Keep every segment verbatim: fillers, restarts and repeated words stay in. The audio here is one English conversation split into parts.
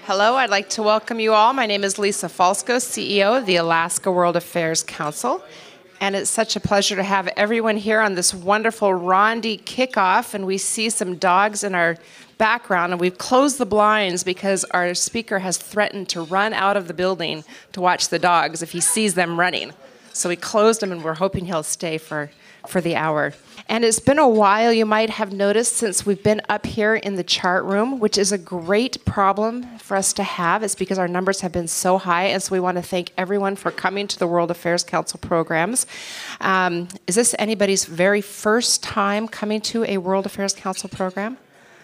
Hello, I'd like to welcome you all. My name is Lisa Falsko, C E O of the Alaska World Affairs Council. And it's such a pleasure to have everyone here on this wonderful Rondi kickoff. And we see some dogs in our background. And we've closed the blinds because our speaker has threatened to run out of the building to watch the dogs if he sees them running. So we closed them, and we're hoping he'll stay for, for the hour. And it's been a while, you might have noticed, since we've been up here in the chart room, which is a great problem for us to have. It's because our numbers have been so high, and so we want to thank everyone for coming to the World Affairs Council programs. Um, is this anybody's very first time coming to a World Affairs Council program?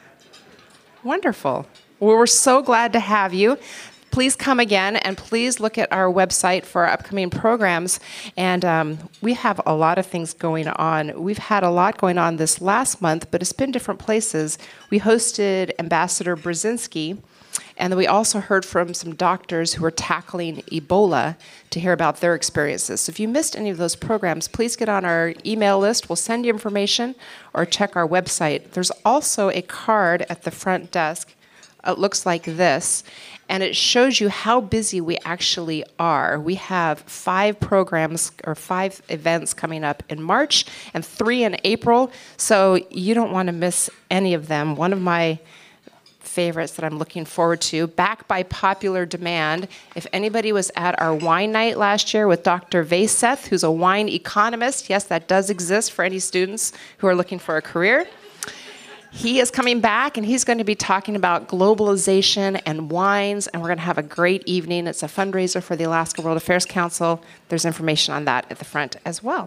Wonderful. Well, we're so glad to have you. Please come again, and please look at our website for our upcoming programs. And um, we have a lot of things going on. We've had a lot going on this last month, but it's been different places. We hosted Ambassador Brzezinski, and then we also heard from some doctors who are tackling Ebola to hear about their experiences. So if you missed any of those programs, please get on our email list. We'll send you information, or check our website. There's also a card at the front desk. It looks like this, and it shows you how busy we actually are. We have five programs or five events coming up in March and three in April, so you don't want to miss any of them. One of my favorites that I'm looking forward to, back by popular demand. If anybody was at our wine night last year with Doctor Vaiseth, who's a wine economist, yes, that does exist for any students who are looking for a career. He is coming back, and he's going to be talking about globalization and wines, and we're going to have a great evening. It's a fundraiser for the Alaska World Affairs Council. There's information on that at the front as well.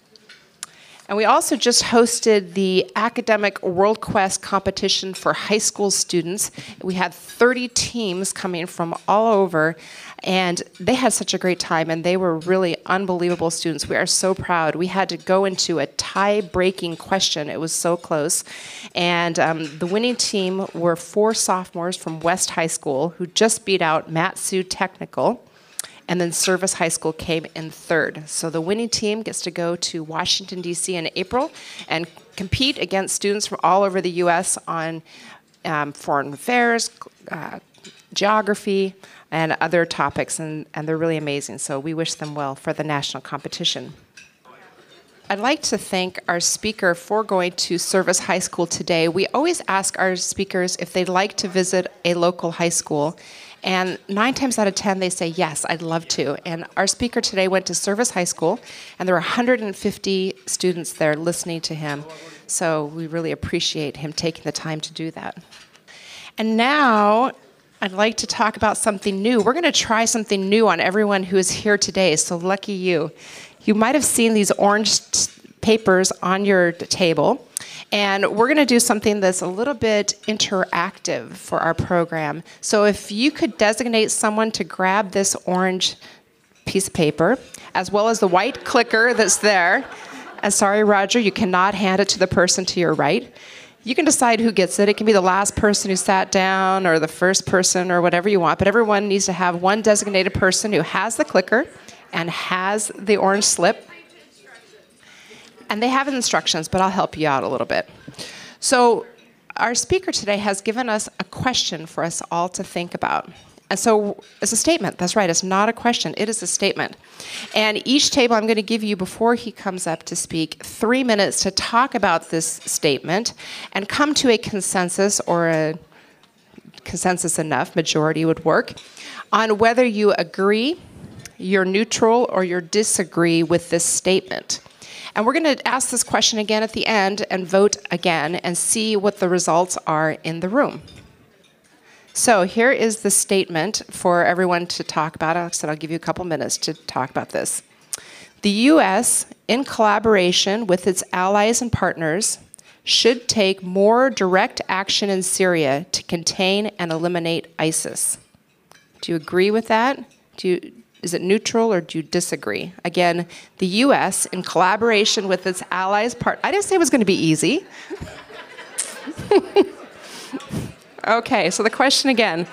And we also just hosted the Academic World Quest competition for high school students. We had thirty teams coming from all over, and they had such a great time, and they were really unbelievable students. We are so proud. We had to go into a tie-breaking question. It was so close. And um, the winning team were four sophomores from West High School who just beat out Mat-Su Technical. And then Service High School came in third. So the winning team gets to go to Washington, D C in April and compete against students from all over the U S on um, foreign affairs, uh, geography, and other topics, and, and they're really amazing. So we wish them well for the national competition. I'd like to thank our speaker for going to Service High School today. We always ask our speakers if they'd like to visit a local high school. And nine times out of ten, they say, yes, I'd love to. And our speaker today went to Service High School, and there were one hundred fifty students there listening to him. So we really appreciate him taking the time to do that. And now I'd like to talk about something new. We're going to try something new on everyone who is here today, so lucky you. You might have seen these orange t- papers on your table. And we're going to do something that's a little bit interactive for our program. So if you could designate someone to grab this orange piece of paper, as well as the white clicker that's there. And sorry, Roger, you cannot hand it to the person to your right. You can decide who gets it. It can be the last person who sat down or the first person or whatever you want. But everyone needs to have one designated person who has the clicker and has the orange slip. And they have instructions, but I'll help you out a little bit. So our speaker today has given us a question for us all to think about. And so it's a statement. That's right. It's not a question. It is a statement. And each table I'm going to give you, before he comes up to speak, three minutes to talk about this statement and come to a consensus, or a consensus enough, majority would work, on whether you agree, you're neutral, or you disagree with this statement. And we're going to ask this question again at the end and vote again and see what the results are in the room. So here is the statement for everyone to talk about. Alex said I'll give you a couple minutes to talk about this. The U S, in collaboration with its allies and partners, should take more direct action in Syria to contain and eliminate ISIS. Do you agree with that? Do you... Is it neutral, or do you disagree? Again, the U S, in collaboration with its allies, part. I didn't say it was going to be easy. Okay, so the question again.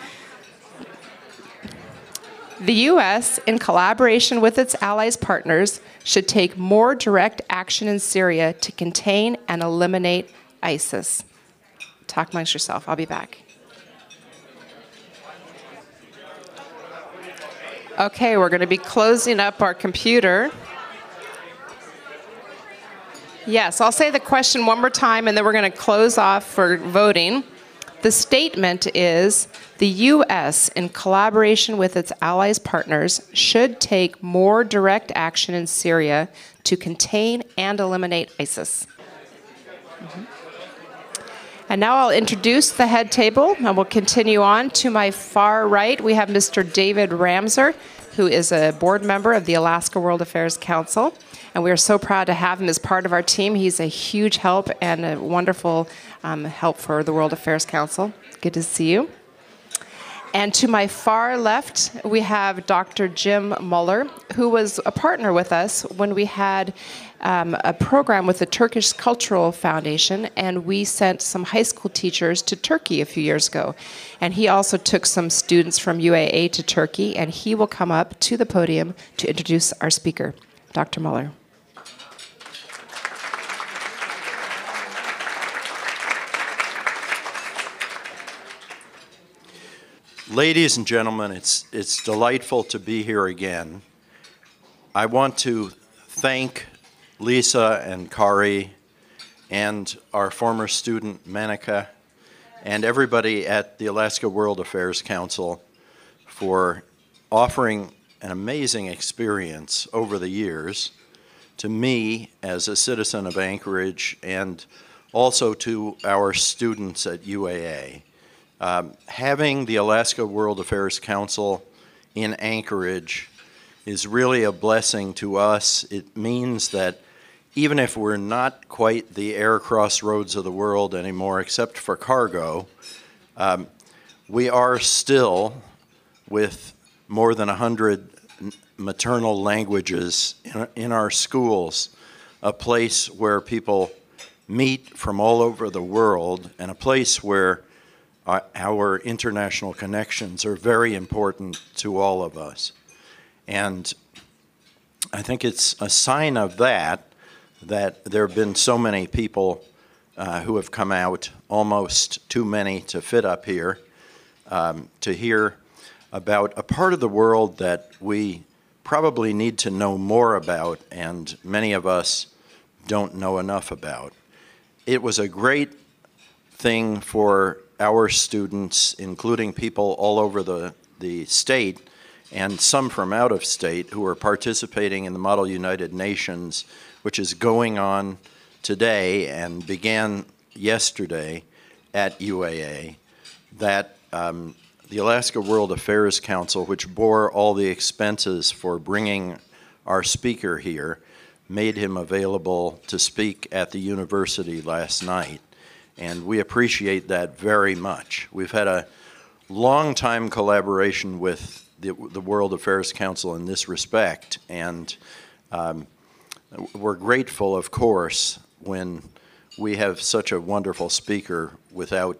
The U S, in collaboration with its allies partners, should take more direct action in Syria to contain and eliminate ISIS. Talk amongst yourself. I'll be back. Okay, we're going to be closing up our computer. Yes, I'll say the question one more time, and then we're going to close off for voting. The statement is, the U S, in collaboration with its allies partners, should take more direct action in Syria to contain and eliminate ISIS. Mm-hmm. And now I'll introduce the head table, and we'll continue on. To my far right, we have Mister David Ramser, who is a board member of the Alaska World Affairs Council. And we are so proud to have him as part of our team. He's a huge help and a wonderful um, help for the World Affairs Council. Good to see you. And to my far left, we have Doctor Jim Muller, who was a partner with us when we had um, a program with the Turkish Cultural Foundation, and we sent some high school teachers to Turkey a few years ago. And he also took some students from U A A to Turkey, and he will come up to the podium to introduce our speaker, Doctor Muller. Ladies and gentlemen, it's, it's delightful to be here again. I want to thank Lisa and Kari and our former student Manika and everybody at the Alaska World Affairs Council for offering an amazing experience over the years to me as a citizen of Anchorage and also to our students at U A A. Um, having the Alaska World Affairs Council in Anchorage is really a blessing to us. It means that even if we're not quite the air crossroads of the world anymore, except for cargo, um, we are still, with more than one hundred maternal languages in, in our schools, a place where people meet from all over the world and a place where our international connections are very important to all of us. And I think it's a sign of that that there have been so many people uh, who have come out, almost too many to fit up here, um, to hear about a part of the world that we probably need to know more about, and many of us don't know enough about. It was a great thing for our students, including people all over the, the state and some from out of state, who are participating in the Model United Nations, which is going on today and began yesterday at U A A, that um, the Alaska World Affairs Council, which bore all the expenses for bringing our speaker here, made him available to speak at the university last night. And we appreciate that very much. We've had a long-time collaboration with the, the World Affairs Council in this respect, and um, we're grateful, of course, when we have such a wonderful speaker without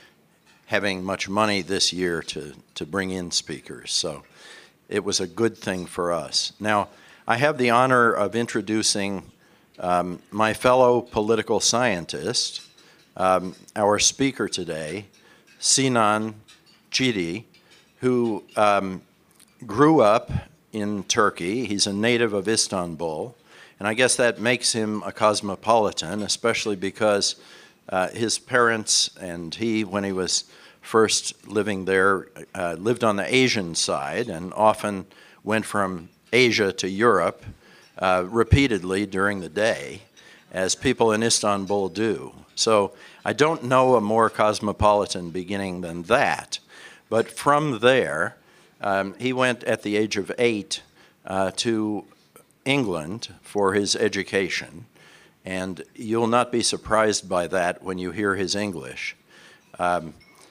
having much money this year to, to bring in speakers. So it was a good thing for us. Now, I have the honor of introducing um, my fellow political scientist, Um, our speaker today, Sinan Chidi, who um, grew up in Turkey. He's a native of Istanbul, and I guess that makes him a cosmopolitan, especially because uh, his parents and he, when he was first living there, uh, lived on the Asian side and often went from Asia to Europe uh, repeatedly during the day, as people in Istanbul do. So I don't know a more cosmopolitan beginning than that. But from there, um, he went at the age of eight uh, to England for his education. And you'll not be surprised by that when you hear his English. Um,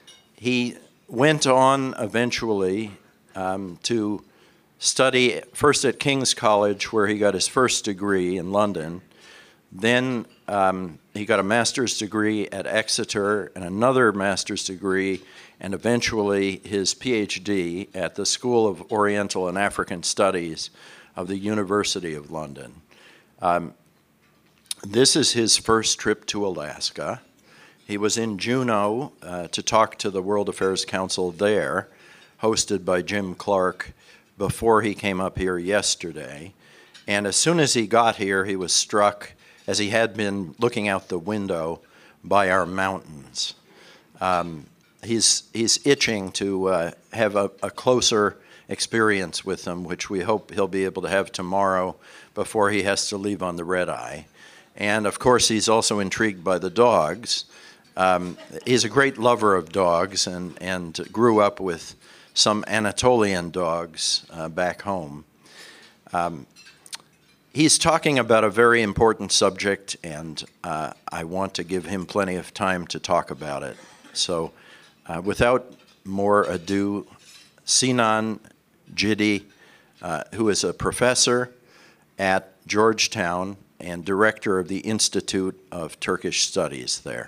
he went on eventually um, to study first at King's College, where he got his first degree in London. Then um, he got a master's degree at Exeter and another master's degree, and eventually his PhD at the School of Oriental and African Studies of the University of London. Um, this is his first trip to Alaska. He was in Juneau uh, to talk to the World Affairs Council there, hosted by Jim Clark, before he came up here yesterday. And as soon as he got here, he was struck, as he had been looking out the window, by our mountains. Um, he's, he's itching to uh, have a, a closer experience with them, which we hope he'll be able to have tomorrow before he has to leave on the red eye. And of course, he's also intrigued by the dogs. Um, he's a great lover of dogs and, and grew up with some Anatolian dogs uh, back home. Um, he's talking about a very important subject, and uh, I want to give him plenty of time to talk about it. So uh, without more ado, Sinan Ciddi, uh, who is a professor at Georgetown and director of the Institute of Turkish Studies there.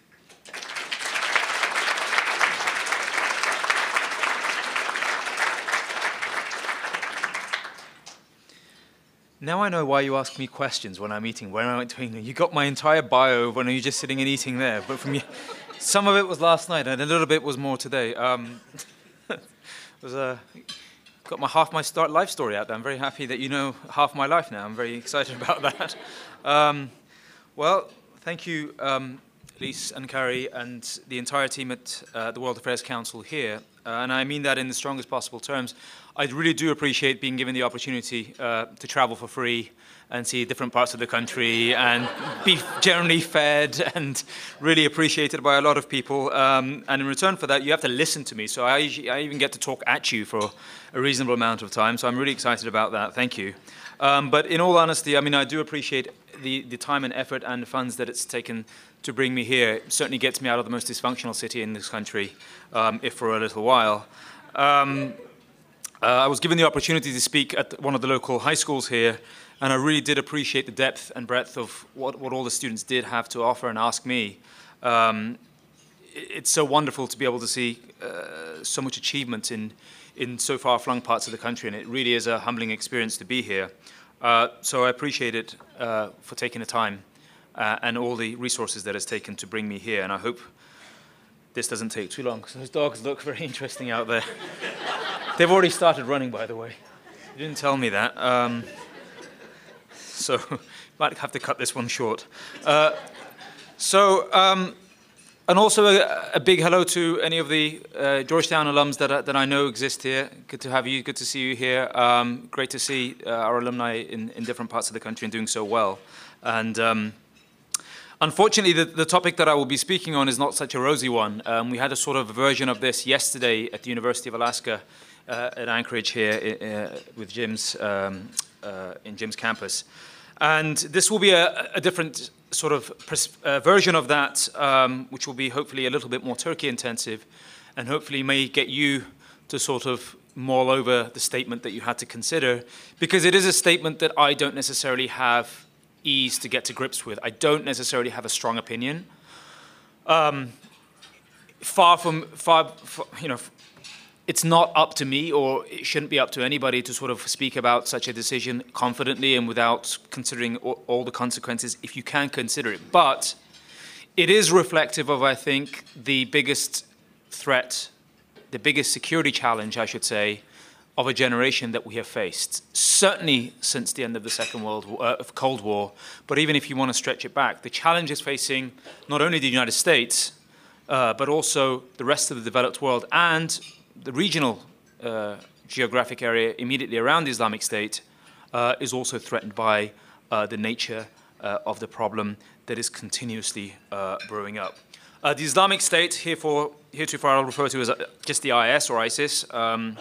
Now I know why you ask me questions when I'm eating. When I'm doing, you got my entire bio when you're just sitting and eating there. But from you, some of it was last night, and a little bit was more today. Um, was uh, got my half my start life story out there. I'm very happy that you know half my life now. I'm very excited about that. Um, well, thank you, um, Lise and Carrie, and the entire team at uh, the World Affairs Council here. Uh, and I mean that in the strongest possible terms. I really do appreciate being given the opportunity uh, to travel for free and see different parts of the country and be generally fed and really appreciated by a lot of people. Um, and in return for that, you have to listen to me. So I, I even get to talk at you for a reasonable amount of time. So I'm really excited about that. Thank you. Um, but in all honesty, I mean, I do appreciate the, the time and effort and funds that it's taken to bring me here. It certainly gets me out of the most dysfunctional city in this country, um, if for a little while. Um, uh, I was given the opportunity to speak at one of the local high schools here, and I really did appreciate the depth and breadth of what, what all the students did have to offer and ask me. Um, it's so wonderful to be able to see uh, so much achievement in, in so far-flung parts of the country, and it really is a humbling experience to be here. Uh, so I appreciate it uh, for taking the time uh, and all the resources that it's taken to bring me here, and I hope this doesn't take too long, because those dogs look very interesting out there. They've already started running, by the way. You didn't tell me that. Um, so might have to cut this one short. Uh, so, um, and also a, a big hello to any of the uh, Georgetown alums that I, that I know exist here. Good to have you. Good to see you here. Um, great to see uh, our alumni in, in different parts of the country and doing so well. And um, unfortunately, the, the topic that I will be speaking on is not such a rosy one. Um, we had a sort of version of this yesterday at the University of Alaska uh, at Anchorage here uh, with Jim's um, uh, in Jim's campus. And this will be a, a different sort of uh, version of that, um, which will be hopefully a little bit more Turkey intensive, and hopefully may get you to sort of mull over the statement that you had to consider, because it is a statement that I don't necessarily have ease to get to grips with. I don't necessarily have a strong opinion. Um, far from, far, far, you know, it's not up to me, or it shouldn't be up to anybody to sort of speak about such a decision confidently and without considering all, all the consequences, if you can consider it. But it is reflective of, I think, the biggest threat, the biggest security challenge, I should say, of a generation that we have faced, certainly since the end of the Second World War, uh, Cold War, but even if you want to stretch it back, the challenge is facing not only the United States, uh, but also the rest of the developed world and the regional uh, geographic area immediately around the Islamic State uh, is also threatened by uh, the nature uh, of the problem that is continuously uh, brewing up. Uh, the Islamic State, heretofore, heretofore I'll refer to as just the I S or ISIS, um,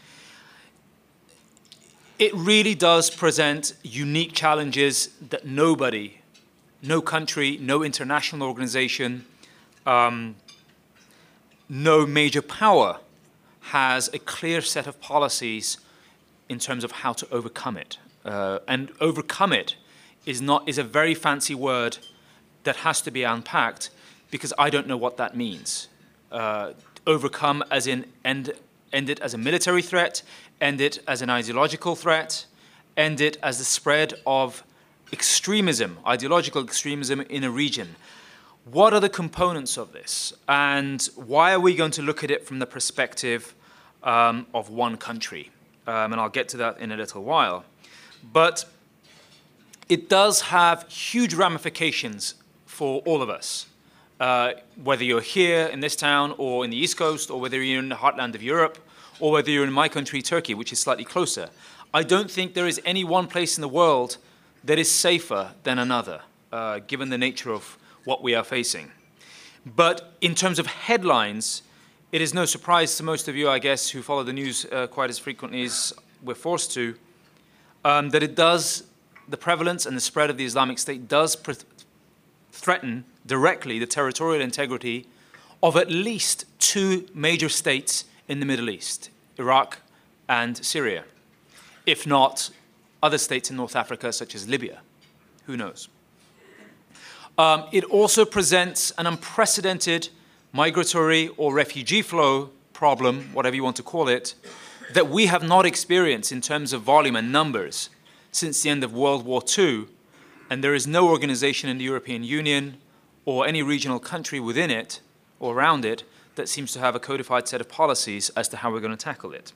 it really does present unique challenges that nobody, no country, no international organization, um, no major power has a clear set of policies in terms of how to overcome it. Uh, and overcome it is not is a very fancy word that has to be unpacked, because I don't know what that means. Uh, overcome as in end, end it as a military threat, end it as an ideological threat, end it as the spread of extremism, ideological extremism in a region. What are the components of this? And why are we going to look at it from the perspective um, of one country? um, and I'll get to that in a little while. But it does have huge ramifications for all of us, uh, whether you're here in this town or in the East Coast, or whether you're in the heartland of Europe, or whether you're in my country, Turkey, which is slightly closer. I don't think there is any one place in the world that is safer than another, uh, given the nature of what we are facing. But in terms of headlines, it is no surprise to most of you, I guess, who follow the news uh, quite as frequently as we're forced to, um, that it does, the prevalence and the spread of the Islamic State does threaten directly the territorial integrity of at least two major states in the Middle East, Iraq and Syria, if not other states in North Africa, such as Libya. Who knows? Um, it also presents an unprecedented migratory or refugee flow problem, whatever you want to call it, that we have not experienced in terms of volume and numbers since the end of World War Two, and there is no organization in the European Union or any regional country within it or around it that seems to have a codified set of policies as to how we're going to tackle it.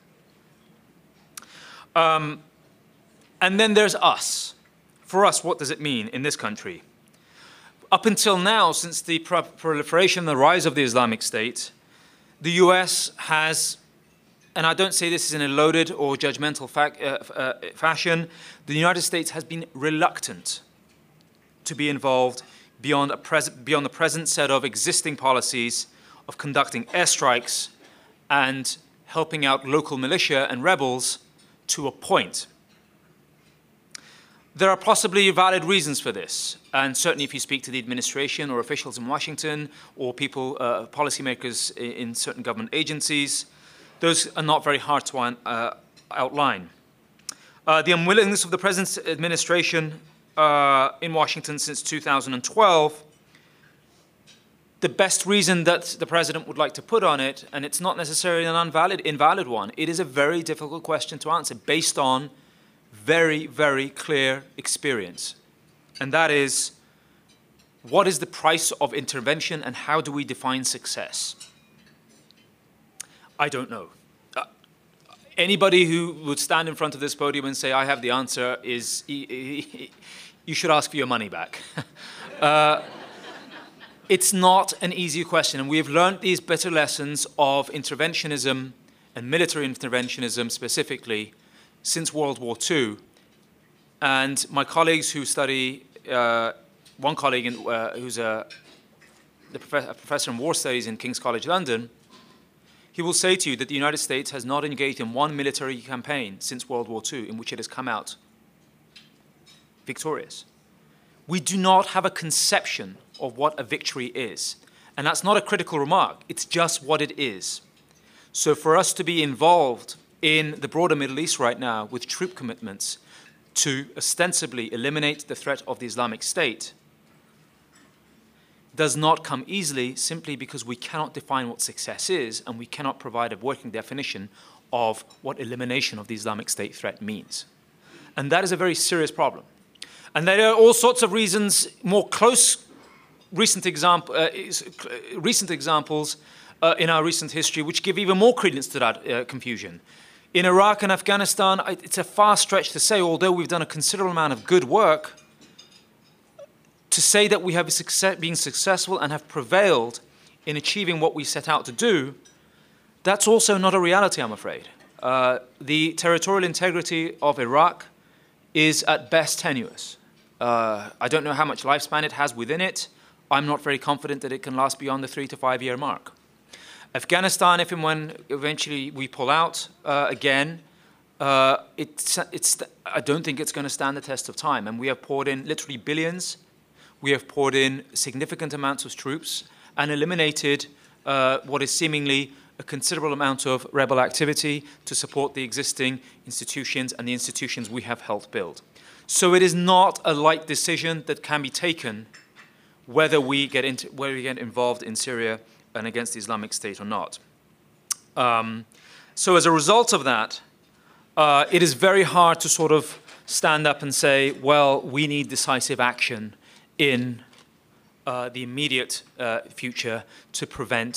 Um, and then there's us. For us, what does it mean in this country? Up until now, since the proliferation and the rise of the Islamic State, the U S has, and I don't say this in a loaded or judgmental fac uh, uh, fashion, the United States has been reluctant to be involved beyond, a pres beyond the present set of existing policies of conducting airstrikes and helping out local militia and rebels to a point. There are possibly valid reasons for this, and certainly if you speak to the administration or officials in Washington or people, uh, policymakers in, in certain government agencies, those are not very hard to uh, outline. Uh, the unwillingness of the President's administration uh, in Washington since two thousand twelve, the best reason that the President would like to put on it, and it's not necessarily an invalid, invalid one, it is a very difficult question to answer based on very, very clear experience. And that is, what is the price of intervention and how do we define success? I don't know. Uh, anybody who would stand in front of this podium and say, I have the answer, is, you should ask for your money back. uh, it's not an easy question, and we have learned these bitter lessons of interventionism and military interventionism specifically since World War Two, and my colleagues who study, uh, one colleague in, uh, who's a, the prof a professor in war studies in King's College London, he will say to you that the United States has not engaged in one military campaign since World War Two in which it has come out victorious. We do not have a conception of what a victory is, and that's not a critical remark, it's just what it is. So for us to be involved in the broader Middle East right now with troop commitments to ostensibly eliminate the threat of the Islamic State does not come easily simply because we cannot define what success is and we cannot provide a working definition of what elimination of the Islamic State threat means. And that is a very serious problem. And there are all sorts of reasons, more close recent, example, uh, recent examples uh, in our recent history which give even more credence to that uh, confusion. In Iraq and Afghanistan, it's a far stretch to say, although we've done a considerable amount of good work, to say that we have success, been successful and have prevailed in achieving what we set out to do, that's also not a reality, I'm afraid. Uh, the territorial integrity of Iraq is at best tenuous. Uh, I don't know how much lifespan it has within it. I'm not very confident that it can last beyond the three to five year mark. Afghanistan, if and when eventually we pull out uh, again, uh, it's, it's, I don't think it's going to stand the test of time. And we have poured in literally billions. We have poured in significant amounts of troops and eliminated uh, what is seemingly a considerable amount of rebel activity to support the existing institutions and the institutions we have helped build. So it is not a light decision that can be taken whether we get, into, whether we get involved in Syria and against the Islamic State or not. Um, so as a result of that, uh, it is very hard to sort of stand up and say, well, we need decisive action in uh, the immediate uh, future to prevent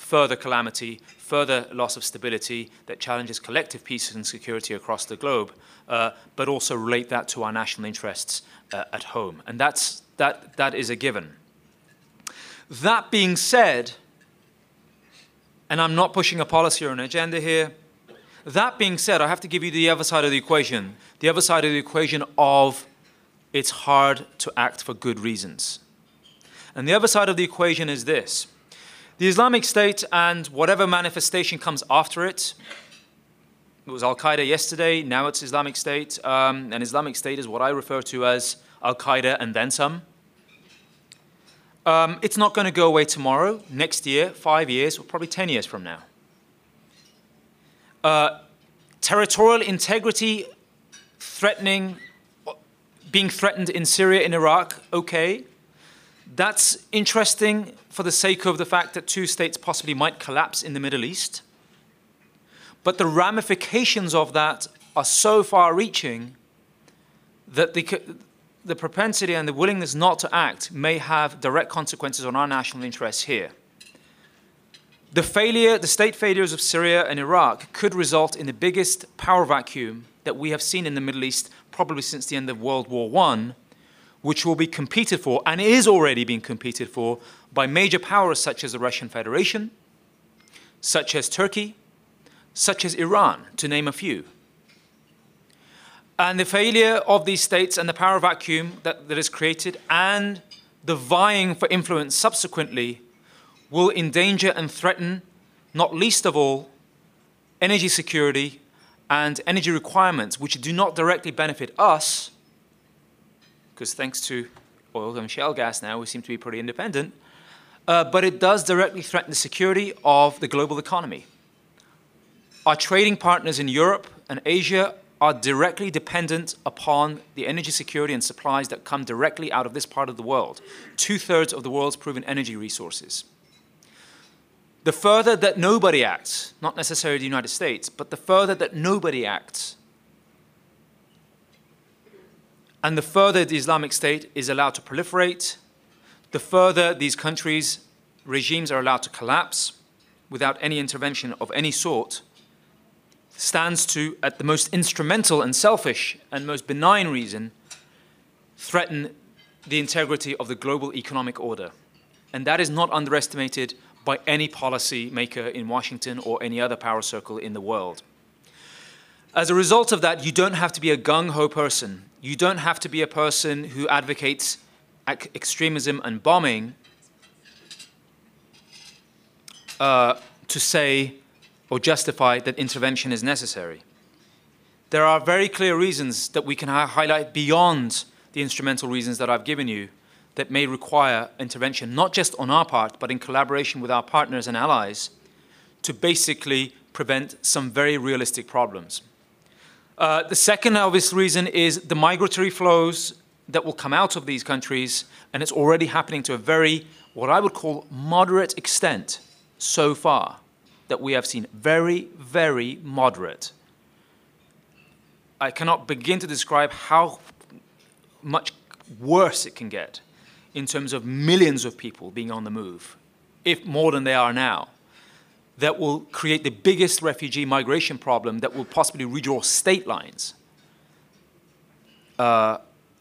further calamity, further loss of stability that challenges collective peace and security across the globe, uh, but also relate that to our national interests uh, at home. And that's, that, that is a given. That being said, and I'm not pushing a policy or an agenda here, that being said, I have to give you the other side of the equation, the other side of the equation of it's hard to act for good reasons. And the other side of the equation is this. The Islamic State and whatever manifestation comes after it, it was Al-Qaeda yesterday, now it's Islamic State, um, and Islamic State is what I refer to as Al-Qaeda and then some. Um, it's not going to go away tomorrow, next year, five years, or probably ten years from now. Uh, territorial integrity threatening, being threatened in Syria and Iraq, okay. That's interesting for the sake of the fact that two states possibly might collapse in the Middle East. But the ramifications of that are so far-reaching that the, the propensity and the willingness not to act may have direct consequences on our national interests here. The failure, the state failures of Syria and Iraq could result in the biggest power vacuum that we have seen in the Middle East probably since the end of World War One, which will be competed for, and is already being competed for, by major powers such as the Russian Federation, such as Turkey, such as Iran, to name a few. And the failure of these states and the power vacuum that, that is created, and the vying for influence subsequently, will endanger and threaten, not least of all, energy security and energy requirements, which do not directly benefit us, because thanks to oil and shale gas now, we seem to be pretty independent, uh, but it does directly threaten the security of the global economy. Our trading partners in Europe and Asia are directly dependent upon the energy security and supplies that come directly out of this part of the world, two-thirds of the world's proven energy resources. The further that nobody acts, not necessarily the United States, but the further that nobody acts, and the further the Islamic State is allowed to proliferate, the further these countries, regimes are allowed to collapse without any intervention of any sort, stands to, at the most instrumental and selfish and most benign reason, threaten the integrity of the global economic order. And that is not underestimated by any policy maker in Washington or any other power circle in the world. As a result of that, you don't have to be a gung-ho person. You don't have to be a person who advocates extremism and bombing uh, to say or justify that intervention is necessary. There are very clear reasons that we can ha- highlight beyond the instrumental reasons that I've given you that may require intervention, not just on our part, but in collaboration with our partners and allies, to basically prevent some very realistic problems. Uh, the second obvious reason is the migratory flows that will come out of these countries, and it's already happening to a very, what I would call, moderate extent so far, that we have seen. Very, very moderate. I cannot begin to describe how much worse it can get in terms of millions of people being on the move, if more than they are now, that will create the biggest refugee migration problem that will possibly redraw state lines uh,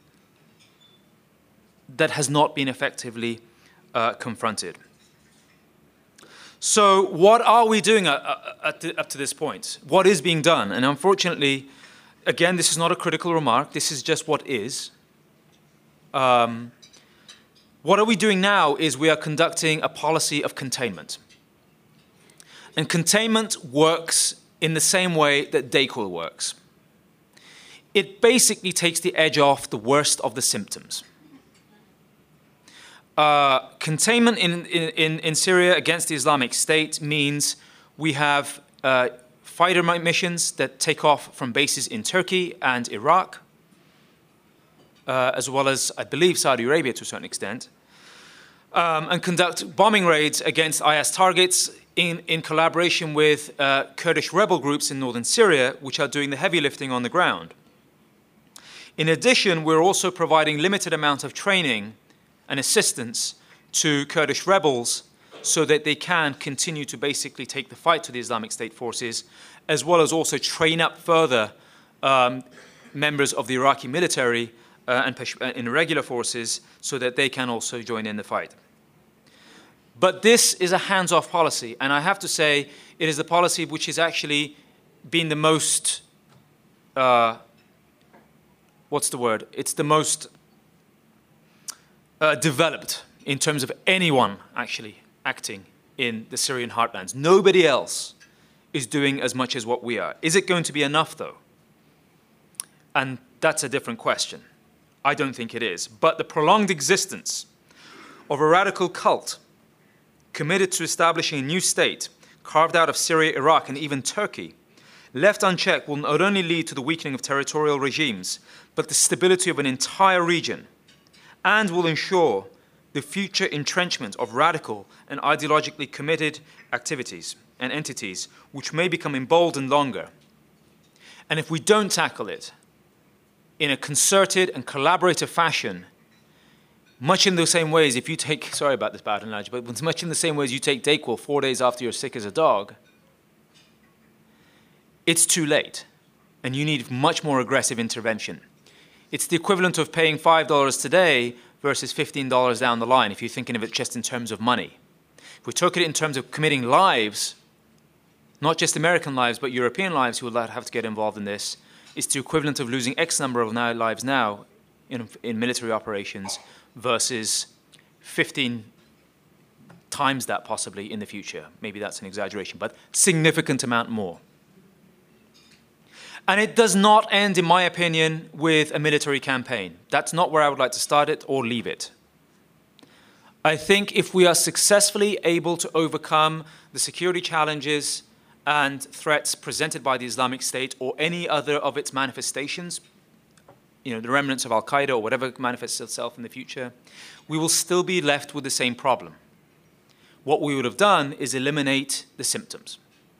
that has not been effectively uh, confronted. So what are we doing uh, uh, the, up to this point? What is being done? And unfortunately, again, this is not a critical remark. This is just what is. Um, what are we doing now is we are conducting a policy of containment. And containment works in the same way that DayQuil works. It basically takes the edge off the worst of the symptoms. Uh, containment in, in, in Syria against the Islamic State means we have uh, fighter missions that take off from bases in Turkey and Iraq, uh, as well as, I believe, Saudi Arabia to a certain extent, um, and conduct bombing raids against I S targets in, in collaboration with uh, Kurdish rebel groups in northern Syria, which are doing the heavy lifting on the ground. In addition, we're also providing limited amount of training and assistance to Kurdish rebels so that they can continue to basically take the fight to the Islamic State forces, as well as also train up further um, members of the Iraqi military uh, and Pesh- uh, in irregular forces so that they can also join in the fight. But this is a hands-off policy, and I have to say it is the policy which has actually been the most, uh, what's the word? It's the most uh, developed in terms of anyone actually acting in the Syrian heartlands. Nobody else is doing as much as what we are. Is it going to be enough, though? And that's a different question. I don't think it is. But the prolonged existence of a radical cult committed to establishing a new state, carved out of Syria, Iraq, and even Turkey, left unchecked will not only lead to the weakening of territorial regimes, but the stability of an entire region, and will ensure the future entrenchment of radical and ideologically committed activities and entities, which may become emboldened longer. And if we don't tackle it in a concerted and collaborative fashion, much in the same ways, if you take, sorry about this bad analogy, but much in the same ways you take Dayquil four days after you're sick as a dog, it's too late, and you need much more aggressive intervention. It's the equivalent of paying five dollars today versus fifteen dollars down the line, if you're thinking of it just in terms of money. If we took it in terms of committing lives, not just American lives, but European lives who will have to get involved in this, it's the equivalent of losing X number of now lives now in, in military operations versus fifteen times that possibly in the future. Maybe that's an exaggeration, but significant amount more. And it does not end, in my opinion, with a military campaign. That's not where I would like to start it or leave it. I think if we are successfully able to overcome the security challenges and threats presented by the Islamic State or any other of its manifestations, you know, the remnants of Al-Qaeda or whatever manifests itself in the future, we will still be left with the same problem. What we would have done is eliminate the symptoms.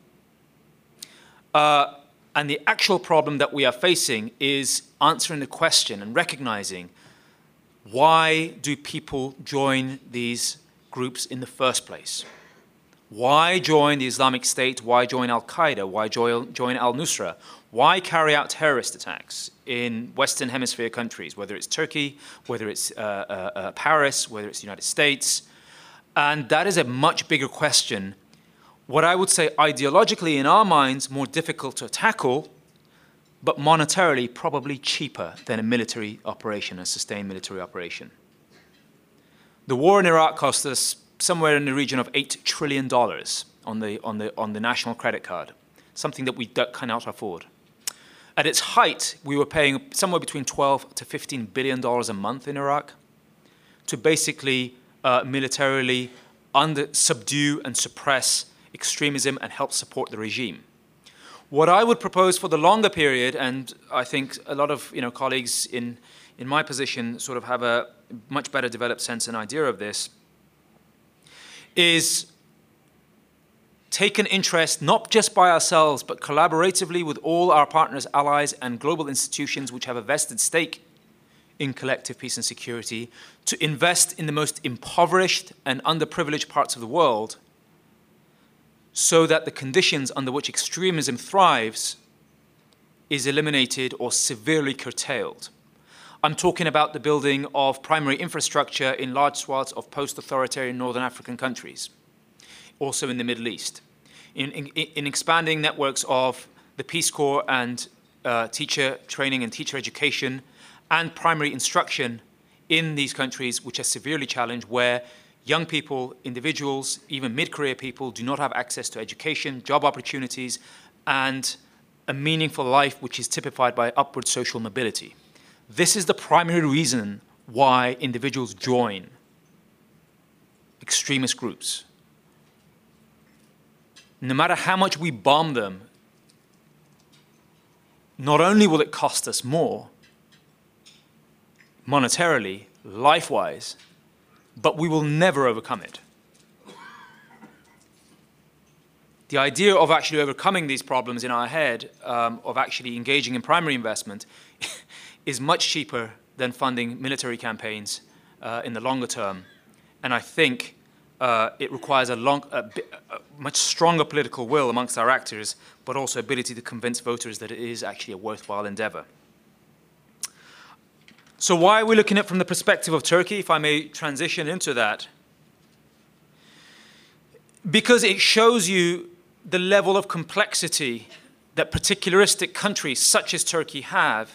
Uh, and the actual problem that we are facing is answering the question and recognizing, why do people join these groups in the first place? Why join the Islamic State? Why join Al-Qaeda? Why join, join Al-Nusra? Why carry out terrorist attacks in Western Hemisphere countries, whether it's Turkey, whether it's uh, uh, uh, Paris, whether it's the United States? And that is a much bigger question. What I would say ideologically in our minds, more difficult to tackle, but monetarily probably cheaper than a military operation, a sustained military operation. The war in Iraq cost us somewhere in the region of eight trillion dollars on the, on the, on the national credit card, something that we cannot afford. At its height, we were paying somewhere between twelve to fifteen billion dollars a month in Iraq to basically uh, militarily under, subdue and suppress extremism and help support the regime. What I would propose for the longer period, and I think a lot of you know, colleagues in, in my position sort of have a much better developed sense and idea of this, is take an interest, not just by ourselves, but collaboratively with all our partners, allies, and global institutions which have a vested stake in collective peace and security, to invest in the most impoverished and underprivileged parts of the world so that the conditions under which extremism thrives is eliminated or severely curtailed. I'm talking about the building of primary infrastructure in large swaths of post-authoritarian Northern African countries, also in the Middle East, in, in, in expanding networks of the Peace Corps and uh, teacher training and teacher education and primary instruction in these countries which are severely challenged, where young people, individuals, even mid-career people do not have access to education, job opportunities, and a meaningful life which is typified by upward social mobility. This is the primary reason why individuals join extremist groups. No matter how much we bomb them, not only will it cost us more, monetarily, life-wise, but we will never overcome it. The idea of actually overcoming these problems in our head, um, of actually engaging in primary investment, is much cheaper than funding military campaigns uh, in the longer term. And I think uh, it requires a, long, a, bit, a much stronger political will amongst our actors, but also ability to convince voters that it is actually a worthwhile endeavor. So why are we looking at it from the perspective of Turkey, if I may transition into that? Because it shows you the level of complexity that particularistic countries such as Turkey have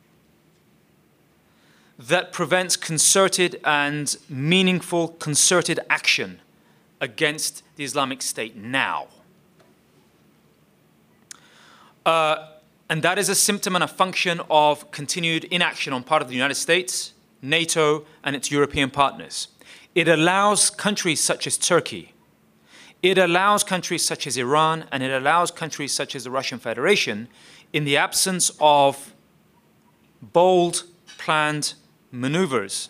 that prevents concerted and meaningful concerted action against the Islamic State now. Uh, and that is a symptom and a function of continued inaction on part of the United States, NATO, and its European partners. It allows countries such as Turkey, it allows countries such as Iran, and it allows countries such as the Russian Federation, in the absence of bold, planned maneuvers,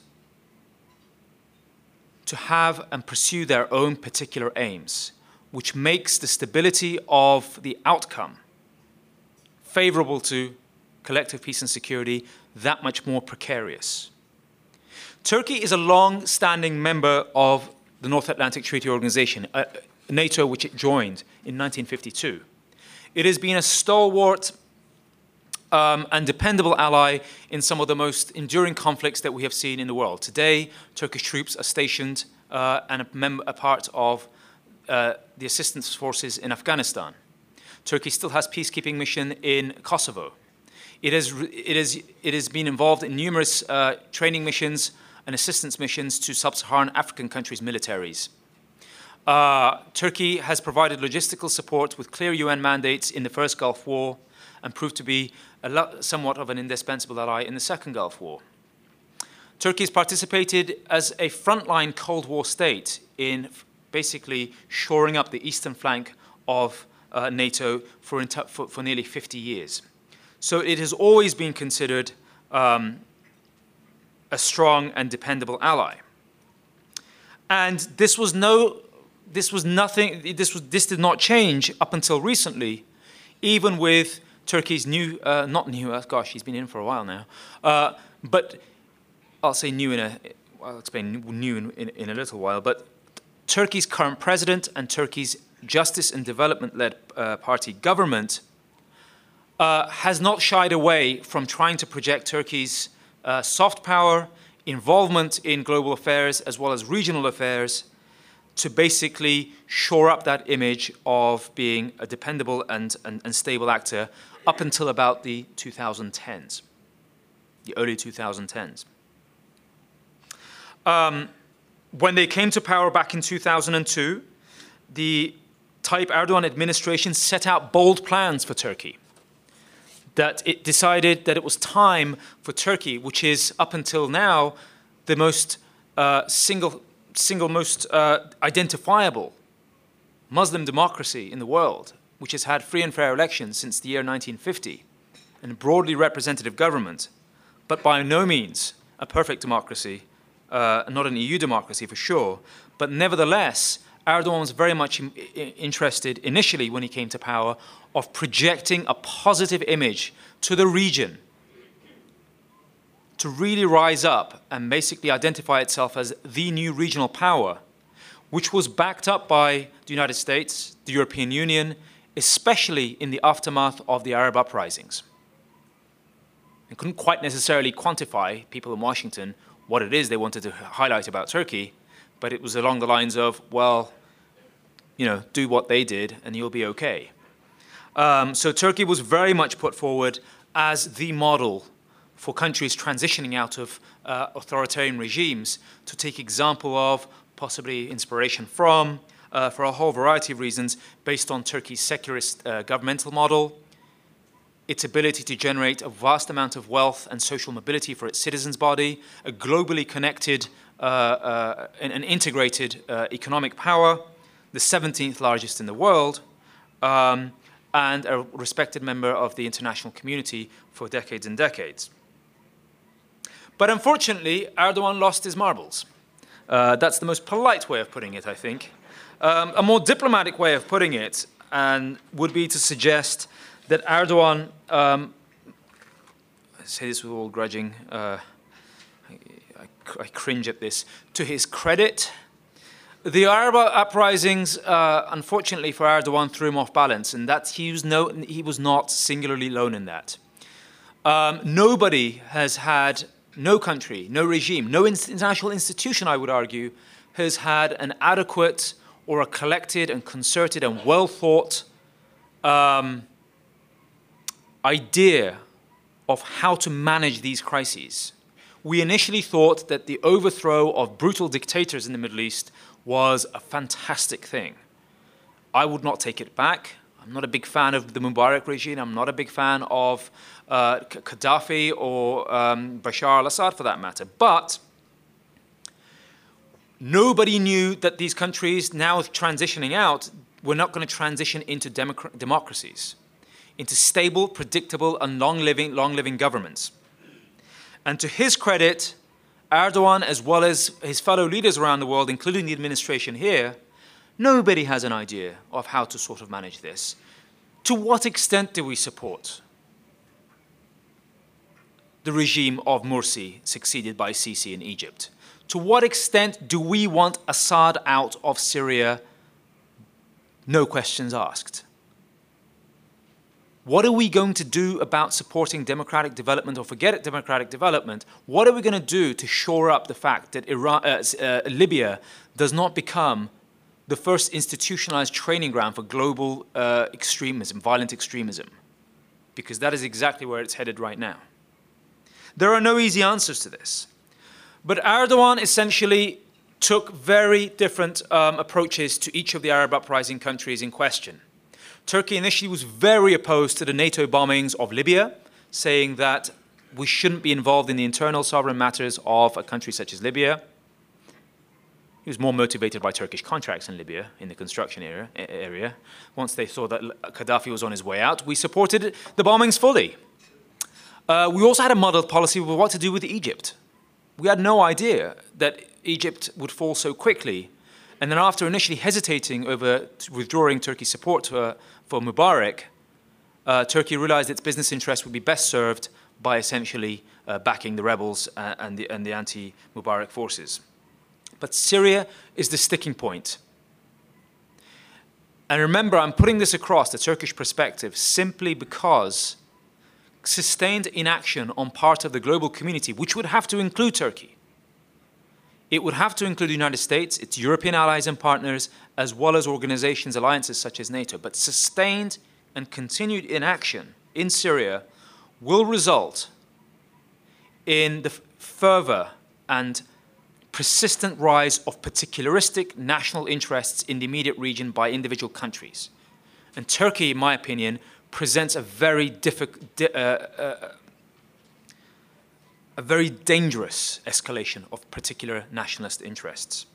to have and pursue their own particular aims, which makes the stability of the outcome favorable to collective peace and security that much more precarious. Turkey is a long-standing member of the North Atlantic Treaty Organization, uh, NATO, which it joined in nineteen fifty-two. It has been a stalwart Um, and dependable ally in some of the most enduring conflicts that we have seen in the world. Today, Turkish troops are stationed uh, and a, member, a part of uh, the assistance forces in Afghanistan. Turkey still has peacekeeping mission in Kosovo. It has, it has, it has been involved in numerous uh, training missions and assistance missions to sub-Saharan African countries' militaries. Uh, Turkey has provided logistical support with clear U N mandates in the first Gulf War and proved to be a lot, somewhat of an indispensable ally in the second Gulf War. Turkey has participated as a frontline Cold War state in basically shoring up the eastern flank of uh, NATO for, for, for nearly fifty years. So it has always been considered um, a strong and dependable ally. And this was no, this was nothing, this, was, this did not change up until recently, even with Turkey's new, uh, not new, uh, gosh, he's been in for a while now, uh, but I'll say new in a, I'll explain new in, in, in a little while, but Turkey's current president and Turkey's Justice and Development-led uh, party government uh, has not shied away from trying to project Turkey's uh, soft power, involvement in global affairs as well as regional affairs to basically shore up that image of being a dependable and, and, and stable actor up until about the two thousand tens, the early two thousand tens. Um, when they came to power back in two thousand two, the Tayyip Erdogan administration set out bold plans for Turkey. That it decided that it was time for Turkey, which is up until now the most uh, single, single most uh, identifiable Muslim democracy in the world, which has had free and fair elections since the year nineteen fifty, and a broadly representative government, but by no means a perfect democracy, uh, not an E U democracy for sure, but nevertheless, Erdogan was very much in, in, interested initially when he came to power of projecting a positive image to the region to really rise up and basically identify itself as the new regional power, which was backed up by the United States, the European Union, especially in the aftermath of the Arab uprisings. And couldn't quite necessarily quantify, people in Washington, what it is they wanted to highlight about Turkey, but it was along the lines of, well, you know, do what they did and you'll be okay. Um, so Turkey was very much put forward as the model for countries transitioning out of uh, authoritarian regimes to take example of, possibly inspiration from, uh, for a whole variety of reasons, based on Turkey's secularist uh, governmental model, its ability to generate a vast amount of wealth and social mobility for its citizens' body, a globally connected uh, uh, and, and integrated uh, economic power, the seventeenth largest in the world, um, and a respected member of the international community for decades and decades. But unfortunately, Erdogan lost his marbles. Uh, that's the most polite way of putting it, I think. Um, a more diplomatic way of putting it and would be to suggest that Erdogan, um, I say this with all grudging, uh, I, I, I cringe at this, to his credit, The Arab uprisings, uh, unfortunately for Erdogan, threw him off balance, and that he was, no, he was not singularly alone in that. Um, nobody has had, no country, no regime, no international institution, I would argue, has had an adequate or a collected and concerted and well-thought um, idea of how to manage these crises. We initially thought that the overthrow of brutal dictators in the Middle East was a fantastic thing. I would not take it back. I'm not a big fan of the Mubarak regime. I'm not a big fan of uh, Gaddafi or um, Bashar al-Assad for that matter. But nobody knew that these countries, now transitioning out, were not going to transition into democ democracies, into stable, predictable, and long-living, long-living governments. And to his credit, Erdogan, as well as his fellow leaders around the world, including the administration here, nobody has an idea of how to sort of manage this. To what extent do we support the regime of Morsi, succeeded by Sisi in Egypt? To what extent do we want Assad out of Syria? No questions asked. What are we going to do about supporting democratic development, or forget it, democratic development? What are we going to do to shore up the fact that Iran, uh, uh, Libya does not become the first institutionalized training ground for global uh, extremism, violent extremism? Because that is exactly where it's headed right now. There are no easy answers to this. But Erdogan essentially took very different um, approaches to each of the Arab uprising countries in question. Turkey initially was very opposed to the NATO bombings of Libya, saying that we shouldn't be involved in the internal sovereign matters of a country such as Libya. He was more motivated by Turkish contracts in Libya, in the construction area. area. Once they saw that Gaddafi was on his way out, we supported the bombings fully. Uh, we also had a muddled policy of what to do with Egypt. We had no idea that Egypt would fall so quickly. And then after initially hesitating over withdrawing Turkey's support to, uh, for Mubarak, uh, Turkey realized its business interests would be best served by essentially uh, backing the rebels uh, and the, and the anti-Mubarak forces. But Syria is the sticking point. And remember, I'm putting this across, the Turkish perspective, simply because sustained inaction on part of the global community, which would have to include Turkey, it would have to include the United States, its European allies and partners, as well as organizations, alliances such as NATO. But sustained and continued inaction in Syria will result in the further and persistent rise of particularistic national interests in the immediate region by individual countries. And Turkey, in my opinion, presents a very difficult, uh, uh, a very dangerous escalation of particular nationalist interests.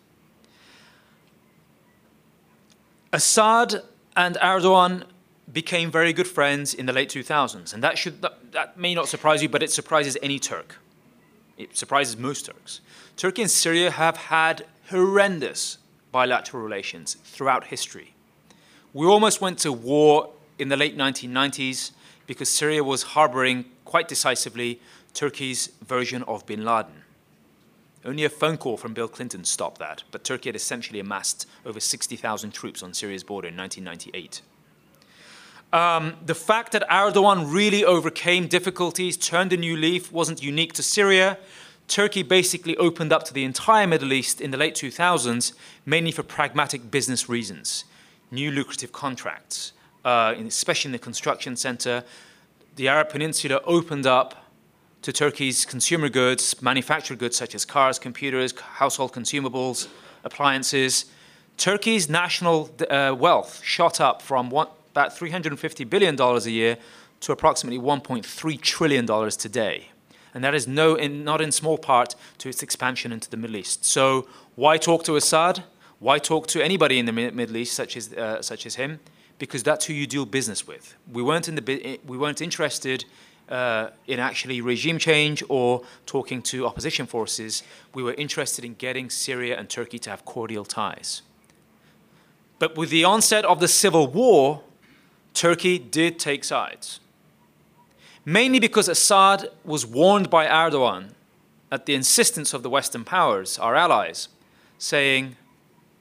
Assad and Erdogan became very good friends in the late two thousands, and that, should, that, that may not surprise you, but it surprises any Turk. It surprises most Turks. Turkey and Syria have had horrendous bilateral relations throughout history. We almost went to war in the late nineteen nineties because Syria was harboring quite decisively Turkey's version of bin Laden. Only a phone call from Bill Clinton stopped that, but Turkey had essentially amassed over sixty thousand troops on Syria's border in nineteen ninety-eight. Um, the fact that Erdogan really overcame difficulties, turned a new leaf, wasn't unique to Syria. Turkey basically opened up to the entire Middle East in the late two thousands, mainly for pragmatic business reasons. New lucrative contracts, uh, especially in the construction center. The Arab Peninsula opened up to Turkey's consumer goods, manufactured goods such as cars, computers, household consumables, appliances. Turkey's national uh, wealth shot up from one, about three hundred fifty billion dollars a year to approximately one point three trillion dollars today. And that is no, in, not in small part to its expansion into the Middle East. So why talk to Assad? Why talk to anybody in the Middle East such as, uh, such as him? Because that's who you do business with. We weren't, in the, we weren't interested uh, in actually regime change or talking to opposition forces. We were interested in getting Syria and Turkey to have cordial ties. But with the onset of the civil war, Turkey did take sides. Mainly because Assad was warned by Erdogan at the insistence of the Western powers, our allies, saying,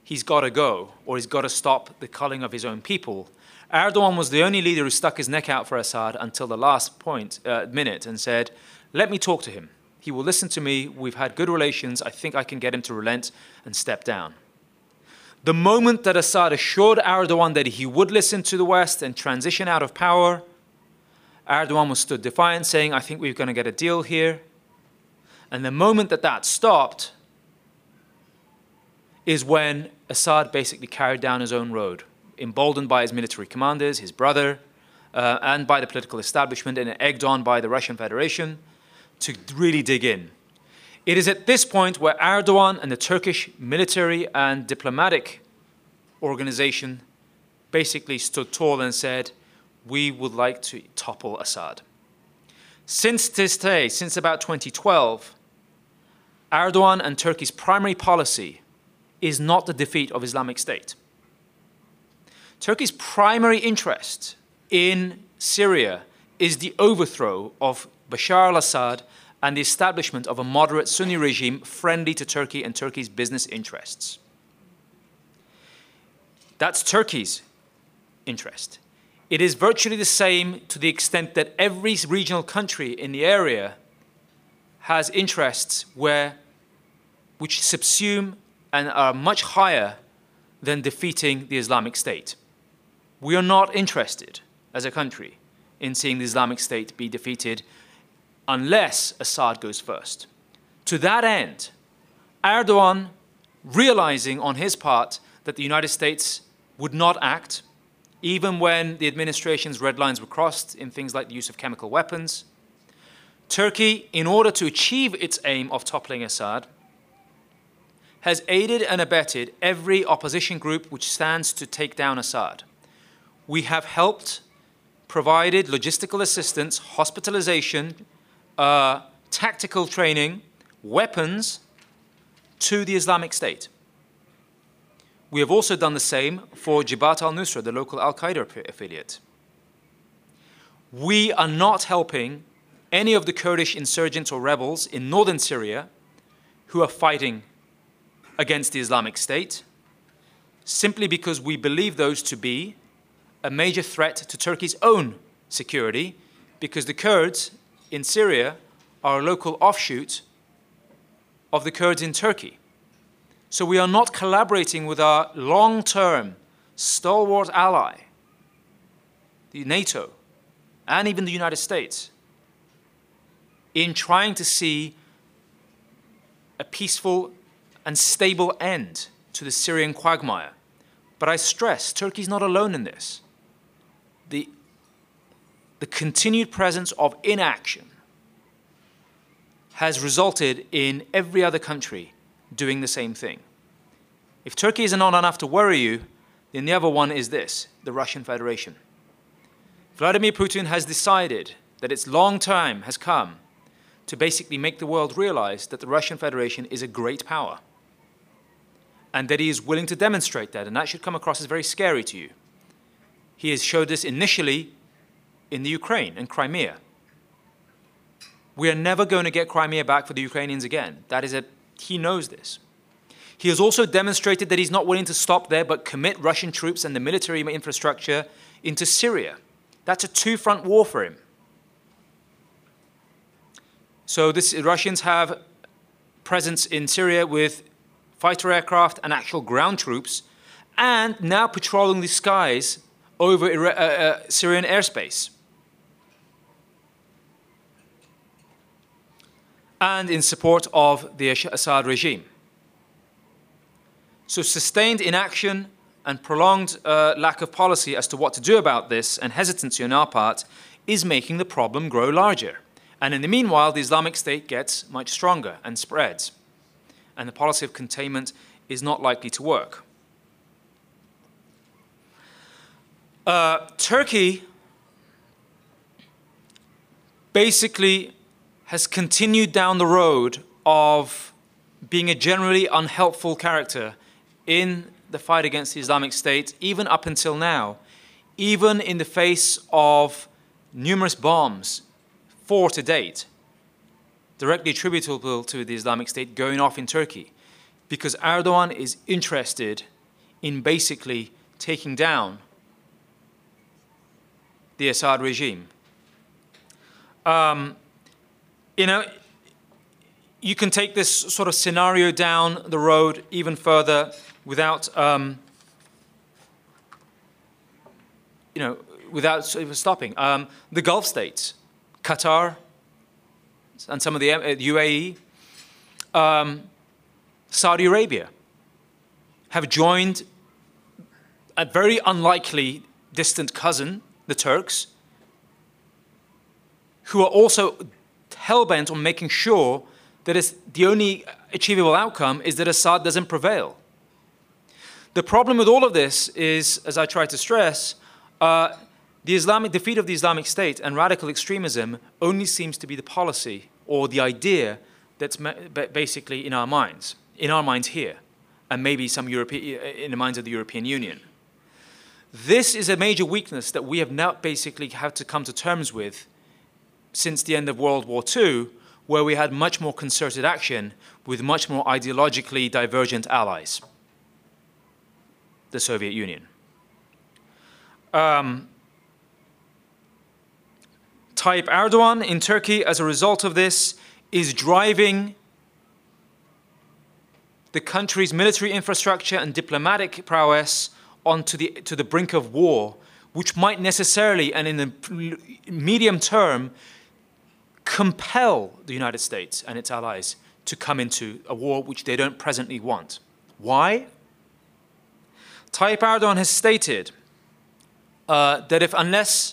he's got to go, or he's got to stop the culling of his own people. Erdogan was the only leader who stuck his neck out for Assad until the last point, uh, minute and said, let me talk to him. He will listen to me. We've had good relations. I think I can get him to relent and step down. The moment that Assad assured Erdogan that he would listen to the West and transition out of power, Erdogan was stood defiant, saying, I think we're going to get a deal here. And the moment that that stopped is when Assad basically carried down his own road, emboldened by his military commanders, his brother, uh, and by the political establishment, and egged on by the Russian Federation to really dig in. It is at this point where Erdogan and the Turkish military and diplomatic organization basically stood tall and said, we would like to topple Assad. Since this day, since about twenty twelve, Erdogan and Turkey's primary policy is not the defeat of Islamic State. Turkey's primary interest in Syria is the overthrow of Bashar al-Assad and the establishment of a moderate Sunni regime friendly to Turkey and Turkey's business interests. That's Turkey's interest. It is virtually the same to the extent that every regional country in the area has interests where, which subsume and are much higher than defeating the Islamic State. We are not interested, as a country, in seeing the Islamic State be defeated unless Assad goes first. To that end, Erdogan, realizing on his part that the United States would not act, even when the administration's red lines were crossed in things like the use of chemical weapons, Turkey, in order to achieve its aim of toppling Assad, has aided and abetted every opposition group which stands to take down Assad. We have helped, provided logistical assistance, hospitalization, uh, tactical training, weapons to the Islamic State. We have also done the same for Jabhat al-Nusra, the local al-Qaeda affiliate. We are not helping any of the Kurdish insurgents or rebels in northern Syria who are fighting against the Islamic State, simply because we believe those to be a major threat to Turkey's own security, because the Kurds in Syria are a local offshoot of the Kurds in Turkey. So we are not collaborating with our long-term stalwart ally, the NATO, and even the United States, in trying to see a peaceful and stable end to the Syrian quagmire. But I stress, Turkey is not alone in this. The, the continued presence of inaction has resulted in every other country doing the same thing. If Turkey is not enough to worry you, then the other one is this, the Russian Federation. Vladimir Putin has decided that its long time has come to basically make the world realize that the Russian Federation is a great power, and that he is willing to demonstrate that, and that should come across as very scary to you. He has showed this initially in the Ukraine and Crimea. We are never going to get Crimea back for the Ukrainians again. That is a, he knows this. He has also demonstrated that he's not willing to stop there, but commit Russian troops and the military infrastructure into Syria. That's a two-front war for him. So this, Russians have presence in Syria with fighter aircraft and actual ground troops, and now patrolling the skies over uh, uh, Syrian airspace. And in support of the Assad regime. So sustained inaction and prolonged uh, lack of policy as to what to do about this, and hesitancy on our part, is making the problem grow larger. And in the meanwhile, the Islamic State gets much stronger and spreads. And the policy of containment is not likely to work. Uh, Turkey basically has continued down the road of being a generally unhelpful character in the fight against the Islamic State, even up until now, even in the face of numerous bombs, four to date, directly attributable to the Islamic State going off in Turkey, because Erdogan is interested in basically taking down the Assad regime. Um, you know, you can take this sort of scenario down the road even further without, um, you know, without stopping. Um, the Gulf states, Qatar, and some of the uh, U A E, um, Saudi Arabia, have joined a very unlikely distant cousin, the Turks, who are also hell-bent on making sure that it's the only achievable outcome is that Assad doesn't prevail. The problem with all of this is, as I try to stress, uh, the Islamic defeat of the Islamic State and radical extremism only seems to be the policy or the idea that's basically in our minds, in our minds here, and maybe some European, in the minds of the European Union. This is a major weakness that we have now basically had to come to terms with since the end of World War Two, where we had much more concerted action with much more ideologically divergent allies, the Soviet Union. Um, Tayyip Erdogan in Turkey, as a result of this, is driving the country's military infrastructure and diplomatic prowess onto the, to the brink of war, which might necessarily, and in the medium term, compel the United States and its allies to come into a war which they don't presently want. Why? Tayyip Erdogan has stated uh, that if unless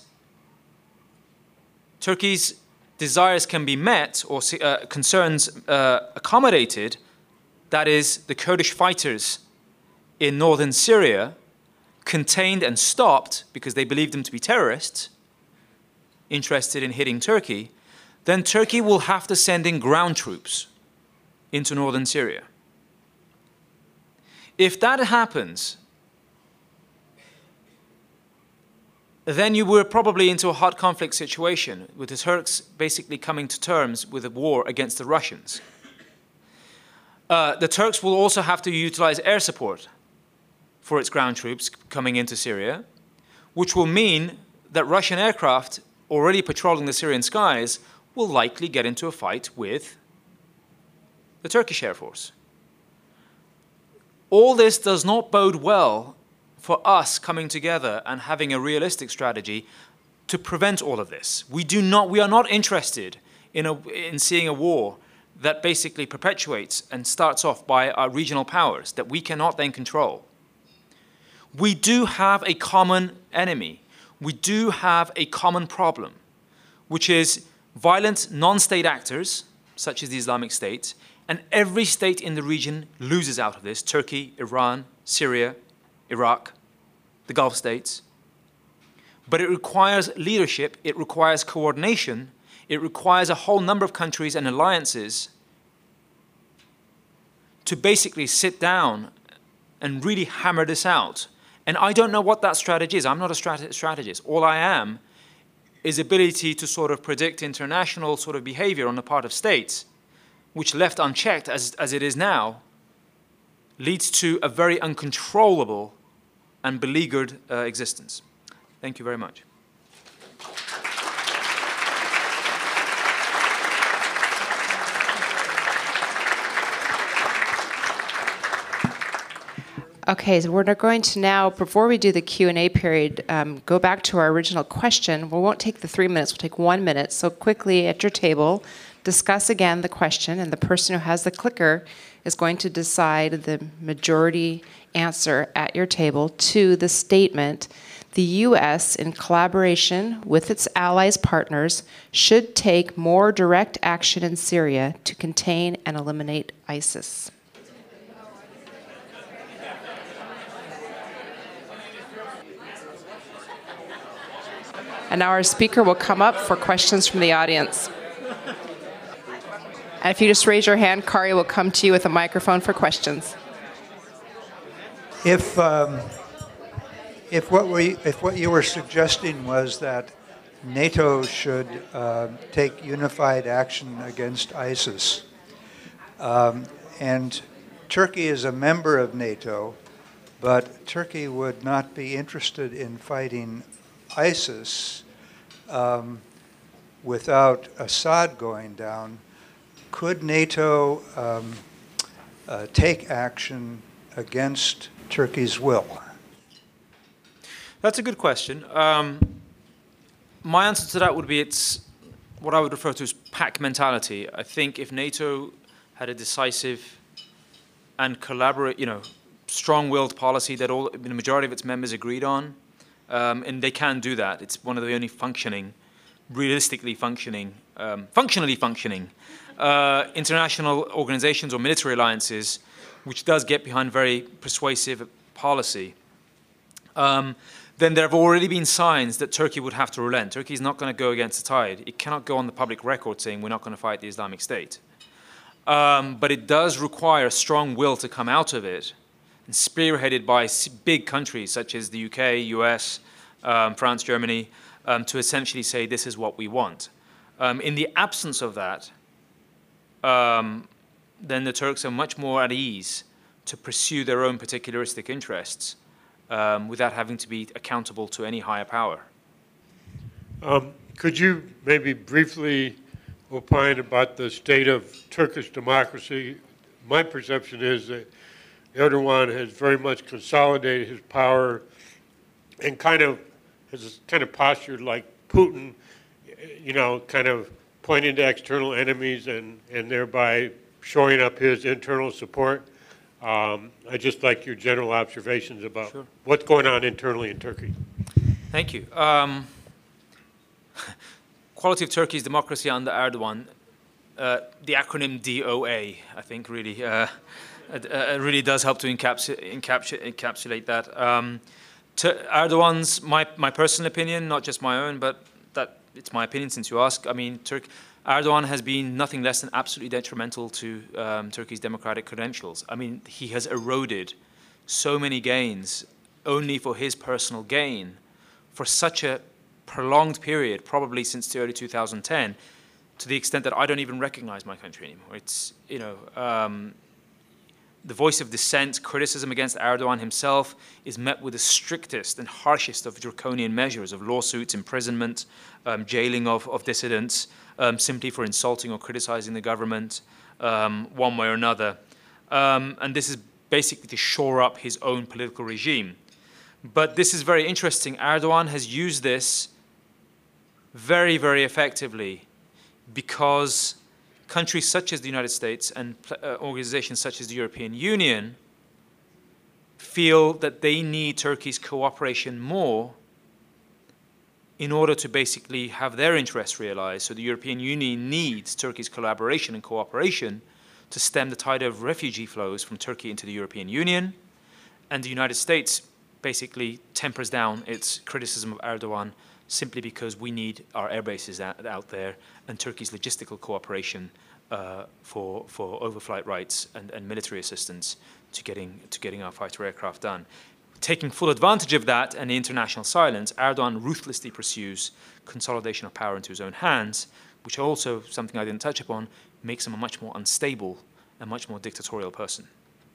Turkey's desires can be met or uh, concerns uh, accommodated, that is, the Kurdish fighters in northern Syria contained and stopped because they believed them to be terrorists interested in hitting Turkey, then Turkey will have to send in ground troops into northern Syria. If that happens, then you were probably into a hot conflict situation with the Turks basically coming to terms with a war against the Russians. Uh, the Turks will also have to utilize air support for its ground troops coming into Syria, which will mean that Russian aircraft already patrolling the Syrian skies will likely get into a fight with the Turkish Air Force. All this does not bode well for us coming together and having a realistic strategy to prevent all of this. We do not, we are not interested in, a, in seeing a war that basically perpetuates and starts off by our regional powers that we cannot then control. We do have a common enemy. We do have a common problem, which is violent non-state actors, such as the Islamic State, and every state in the region loses out of this: Turkey, Iran, Syria, Iraq, the Gulf states. But it requires leadership, it requires coordination, it requires a whole number of countries and alliances to basically sit down and really hammer this out. And I don't know what that strategy is. I'm not a strat- strategist. All I am is ability to sort of predict international sort of behavior on the part of states, which left unchecked as, as it is now, leads to a very uncontrollable and beleaguered uh, existence. Thank you very much. Okay, so we're going to now, before we do the Q and A period, um, go back to our original question. We won't take the three minutes, we'll take one minute. So quickly at your table, discuss again the question, and the person who has the clicker is going to decide the majority answer at your table to the statement: the U S, in collaboration with its allies partners, should take more direct action in Syria to contain and eliminate ISIS. And now our speaker will come up for questions from the audience. And if you just raise your hand, Kari will come to you with a microphone for questions. If um, if what we if what you were suggesting was that NATO should uh, take unified action against ISIS, um, and Turkey is a member of NATO, but Turkey would not be interested in fighting ISIS um, without Assad going down. Could NATO um, uh, take action against Turkey's will? That's a good question. Um, my answer to that would be it's what I would refer to as pack mentality. I think if NATO had a decisive and collaborate, you know, strong-willed policy that all the majority of its members agreed on, um, and they can do that. It's one of the only functioning, realistically functioning, um, functionally functioning uh, international organizations or military alliances, which does get behind very persuasive policy. Um, then there have already been signs that Turkey would have to relent. Turkey is not going to go against the tide. It cannot go on the public record saying we're not going to fight the Islamic State. Um, but it does require a strong will to come out of it, and spearheaded by big countries such as the U K, U S, um, France, Germany, um, to essentially say this is what we want. Um, in the absence of that, um, then the Turks are much more at ease to pursue their own particularistic interests um, without having to be accountable to any higher power. Um, could you maybe briefly opine about the state of Turkish democracy? My perception is that Erdogan has very much consolidated his power and kind of has kind of postured like Putin, you know, kind of pointing to external enemies and, and thereby shoring up his internal support. Um, I'd just like your general observations about Sure. what's going on internally in Turkey. Thank you. Um, quality of Turkey's democracy under Erdogan, uh, the acronym D O A, I think really uh, it, uh, really does help to encapsu encapsu encapsulate that. Um, to Erdogan's, my, my personal opinion, not just my own, but that it's my opinion since you ask. I mean, Turk Erdogan has been nothing less than absolutely detrimental to um, Turkey's democratic credentials. I mean, he has eroded so many gains only for his personal gain for such a prolonged period, probably since the early two thousand ten, to the extent that I don't even recognize my country anymore. It's, you know, um, the voice of dissent, criticism against Erdogan himself is met with the strictest and harshest of draconian measures of lawsuits, imprisonment, um, jailing of, of dissidents, um, simply for insulting or criticizing the government um, one way or another. Um, and this is basically to shore up his own political regime. But this is very interesting. Erdogan has used this very, very effectively because countries such as the United States and uh, organizations such as the European Union feel that they need Turkey's cooperation more in order to basically have their interests realized. So the European Union needs Turkey's collaboration and cooperation to stem the tide of refugee flows from Turkey into the European Union. And the United States basically tempers down its criticism of Erdogan simply because we need our air bases out, out there and Turkey's logistical cooperation uh, for, for overflight rights and, and military assistance to getting, to getting our fighter aircraft done. Taking full advantage of that and the international silence, Erdogan ruthlessly pursues consolidation of power into his own hands, which also, something I didn't touch upon, makes him a much more unstable and much more dictatorial person.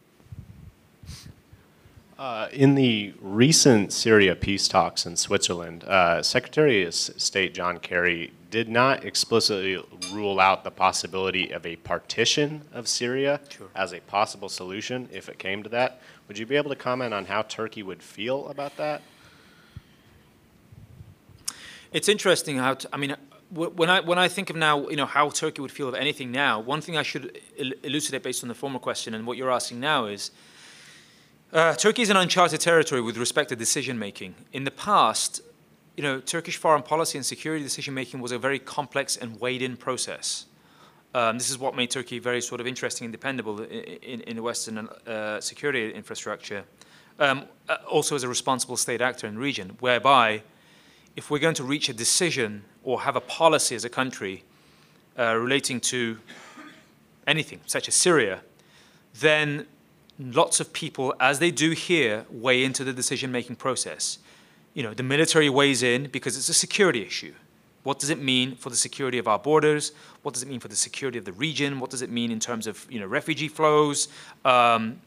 Uh, in the recent Syria peace talks in Switzerland, uh, Secretary of State John Kerry did not explicitly rule out the possibility of a partition of Syria Sure. as a possible solution if it came to that. Would you be able to comment on how Turkey would feel about that? It's interesting how, t I mean, when I, when I think of now, you know, how Turkey would feel of anything now, one thing I should elucidate based on the former question and what you're asking now is, Uh, Turkey is an uncharted territory with respect to decision-making. In the past, you know, Turkish foreign policy and security decision-making was a very complex and weighed-in process. Um, this is what made Turkey very sort of interesting and dependable in, in, in the Western uh, security infrastructure. Um, also as a responsible state actor in the region, whereby if we're going to reach a decision or have a policy as a country uh, relating to anything, such as Syria, then lots of people, as they do here, weigh into the decision-making process. You know, the military weighs in because it's a security issue. What does it mean for the security of our borders? What does it mean for the security of the region? What does it mean in terms of, you know, refugee flows? Um,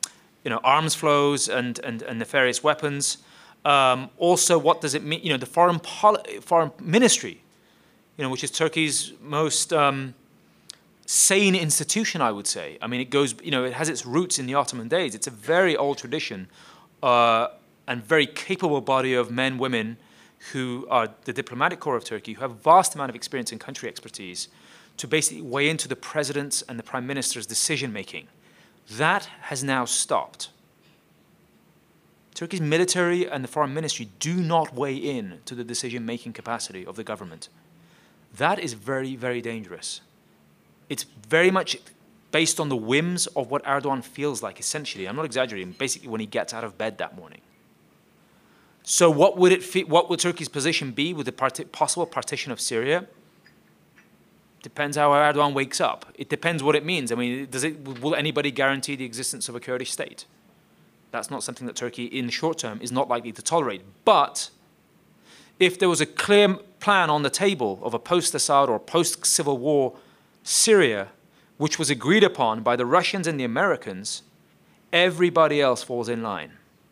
you know, arms flows and, and, and nefarious weapons. Um, also, what does it mean? You know, the foreign, poli foreign ministry, you know, which is Turkey's most um, sane institution, I would say. I mean, it goes, you know, it has its roots in the Ottoman days. It's a very old tradition uh, and very capable body of men, women, who are the diplomatic corps of Turkey, who have a vast amount of experience and country expertise to basically weigh into the president's and the prime minister's decision-making. That has now stopped. Turkey's military and the foreign ministry do not weigh in to the decision-making capacity of the government. That is very, very dangerous. It's very much based on the whims of what Erdogan feels like, essentially. I'm not exaggerating, basically when he gets out of bed that morning. So what would it fe what would Turkey's position be with the part possible partition of Syria? Depends how Erdogan wakes up. It depends what it means. I mean, does it, will anybody guarantee the existence of a Kurdish state? That's not something that Turkey, in the short term, is not likely to tolerate. But if there was a clear plan on the table of a post-Assad or post-Civil War Syria, which was agreed upon by the Russians and the Americans, everybody else falls in line.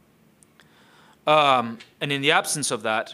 Um, and in the absence of that,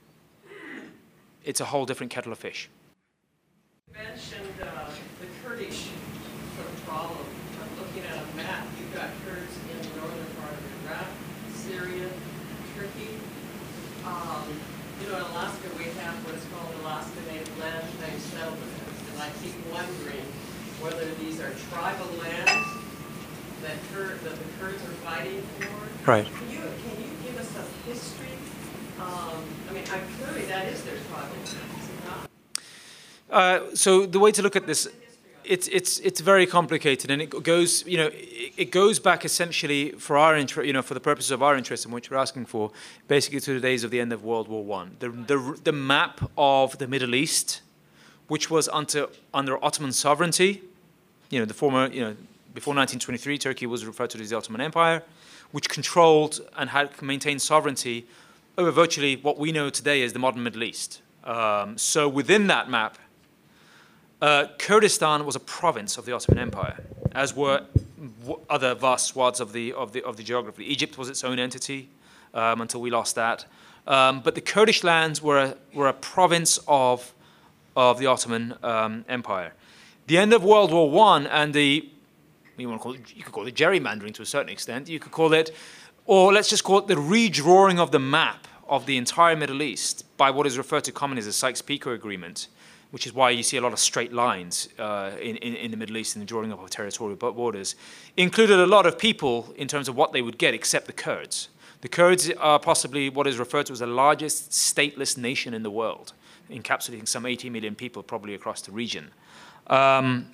it's a whole different kettle of fish. You mentioned uh, the Kurdish sort of problem. I'm looking at a map. You've got Kurds in the northern part of Iraq, Syria, Turkey. Um, you know, in Alaska, we have what's called Alaska Native Land Claim Settlements. And I keep wondering whether these are tribal lands that, Kur that the Kurds are fighting for. Right. Can you, can you give us some history? Um, I mean, I'm clearly that is their tribal land, is it not? Uh, so the way to look at this, it's it's it's very complicated, and it goes, you know, it, it goes back essentially for our interest, you know, for the purposes of our interest in which we're asking for, basically to the days of the end of World War One. The the the map of the Middle East, which was under under Ottoman sovereignty, you know, the former, you know, before nineteen twenty-three, Turkey was referred to as the Ottoman Empire, which controlled and had maintained sovereignty over virtually what we know today as the modern Middle East. Um, so within that map, uh, Kurdistan was a province of the Ottoman Empire, as were w other vast swaths of the, of, the, of the geography. Egypt was its own entity um, until we lost that. Um, but the Kurdish lands were a, were a province of, of the Ottoman um, Empire. The end of World War One and the You, want to call it, you could call it gerrymandering to a certain extent. You could call it, or let's just call it the redrawing of the map of the entire Middle East by what is referred to commonly as the Sykes-Picot Agreement, which is why you see a lot of straight lines uh, in, in, in the Middle East and the drawing up of territorial borders, included a lot of people in terms of what they would get, except the Kurds. The Kurds are possibly what is referred to as the largest stateless nation in the world, encapsulating some eighty million people probably across the region. Um,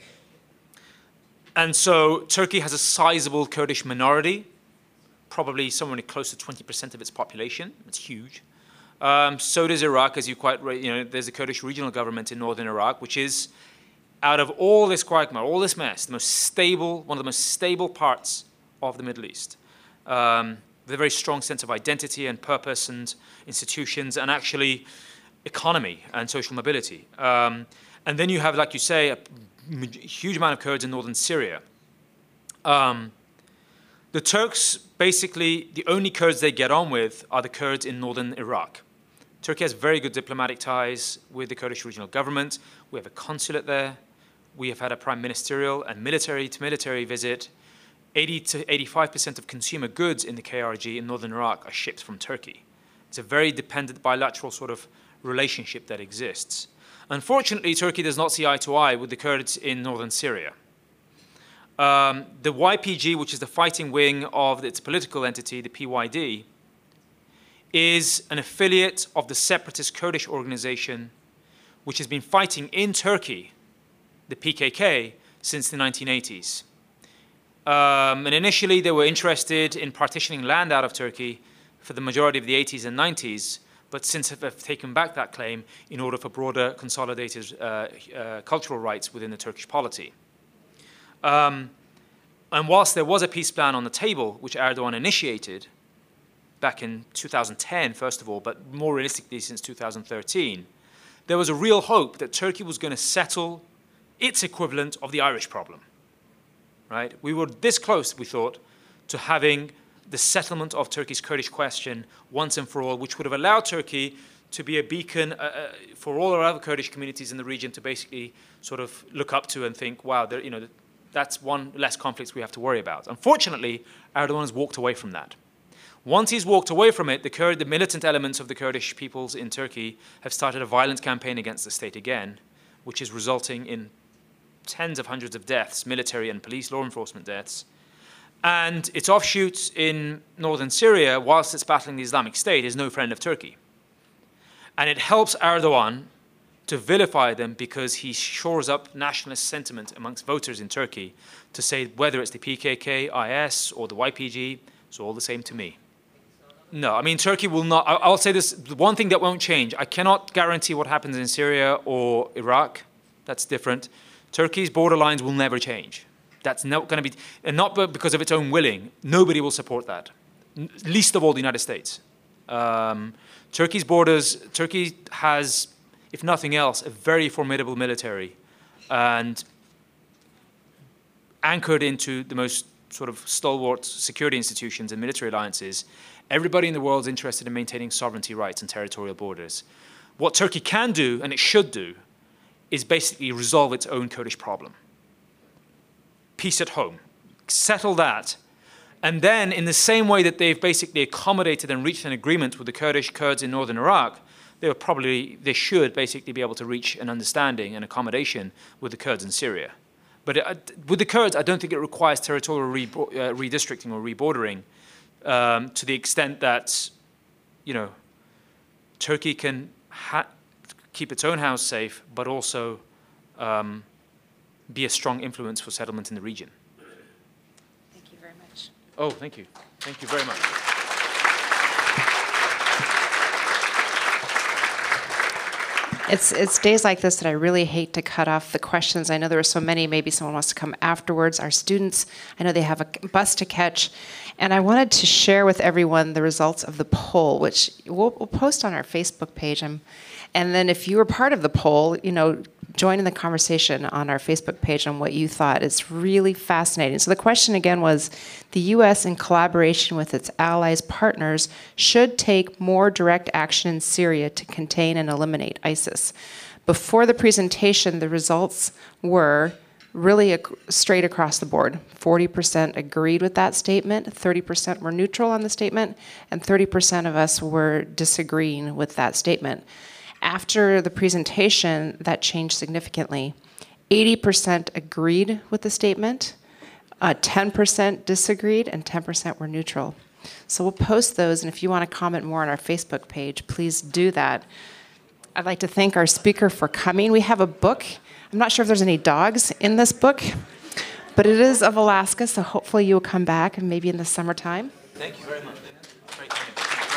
And so Turkey has a sizable Kurdish minority, probably somewhere close to twenty percent of its population. It's huge. Um, so does Iraq, as you quite right. You know, there's a Kurdish regional government in northern Iraq, which is, out of all this quagmire, all this mess, the most stable, one of the most stable parts of the Middle East, um, with a very strong sense of identity and purpose and institutions and actually economy and social mobility. Um, and then you have, like you say, a huge amount of Kurds in northern Syria. Um, the Turks, basically, the only Kurds they get on with are the Kurds in northern Iraq. Turkey has very good diplomatic ties with the Kurdish regional government. We have a consulate there. We have had a prime ministerial and military-to-military visit. eighty to eighty-five percent of consumer goods in the K R G in northern Iraq are shipped from Turkey. It's a very dependent bilateral sort of relationship that exists. Unfortunately, Turkey does not see eye to eye with the Kurds in northern Syria. Um, the Y P G, which is the fighting wing of its political entity, the P Y D, is an affiliate of the separatist Kurdish organization, which has been fighting in Turkey, the P K K, since the nineteen eighties. Um, and initially, they were interested in partitioning land out of Turkey for the majority of the eighties and nineties, but since have taken back that claim in order for broader consolidated uh, uh, cultural rights within the Turkish polity. Um, and whilst there was a peace plan on the table, which Erdogan initiated back in two thousand ten, first of all, but more realistically since two thousand thirteen, there was a real hope that Turkey was going to settle its equivalent of the Irish problem. Right? We were this close, we thought, to having the settlement of Turkey's Kurdish question once and for all, which would have allowed Turkey to be a beacon uh, uh, for all our other Kurdish communities in the region to basically sort of look up to and think, wow, there, you know, that's one less conflict we have to worry about. Unfortunately, Erdogan has walked away from that. Once he's walked away from it, the, Kurd, the militant elements of the Kurdish peoples in Turkey have started a violent campaign against the state again, which is resulting in tens of hundreds of deaths, military and police law enforcement deaths. And its offshoots in northern Syria, whilst it's battling the Islamic State, is no friend of Turkey. And it helps Erdogan to vilify them because he shores up nationalist sentiment amongst voters in Turkey to say whether it's the P K K, I S, or the Y P G, it's all the same to me. No, I mean, Turkey will not, I'll say this, the one thing that won't change, I cannot guarantee what happens in Syria or Iraq. That's different. Turkey's border lines will never change. That's not going to be, and not because of its own willing. Nobody will support that, least of all the United States. Um, Turkey's borders, Turkey has, if nothing else, a very formidable military and anchored into the most sort of stalwart security institutions and military alliances. Everybody in the world is interested in maintaining sovereignty rights and territorial borders. What Turkey can do, and it should do, is basically resolve its own Kurdish problem. Peace at home. Settle that. And then, in the same way that they've basically accommodated and reached an agreement with the Kurdish Kurds in northern Iraq, they will probably, they should basically be able to reach an understanding and accommodation with the Kurds in Syria. But it, with the Kurds, I don't think it requires territorial re, uh, redistricting or rebordering um, to the extent that, you know, Turkey can ha keep its own house safe, but also um, be a strong influence for settlement in the region. Thank you very much. Oh, thank you. Thank you very much. It's, it's days like this that I really hate to cut off the questions. I know there are so many. Maybe someone wants to come afterwards. Our students, I know they have a bus to catch. And I wanted to share with everyone the results of the poll, which we'll, we'll post on our Facebook page. I'm, and then if you were part of the poll, you know, join in the conversation on our Facebook page on what you thought. It's really fascinating. So the question again was, the U S in collaboration with its allies, partners, should take more direct action in Syria to contain and eliminate ISIS. Before the presentation, the results were really ac straight across the board. forty percent agreed with that statement, thirty percent were neutral on the statement, and thirty percent of us were disagreeing with that statement. After the presentation, that changed significantly. eighty percent agreed with the statement, uh, ten percent disagreed, and ten percent were neutral. So we'll post those, and if you want to comment more on our Facebook page, please do that. I'd like to thank our speaker for coming. We have a book. I'm not sure if there's any dogs in this book, but it is of Alaska, so hopefully you'll come back, and maybe in the summertime. Thank you very much. Great.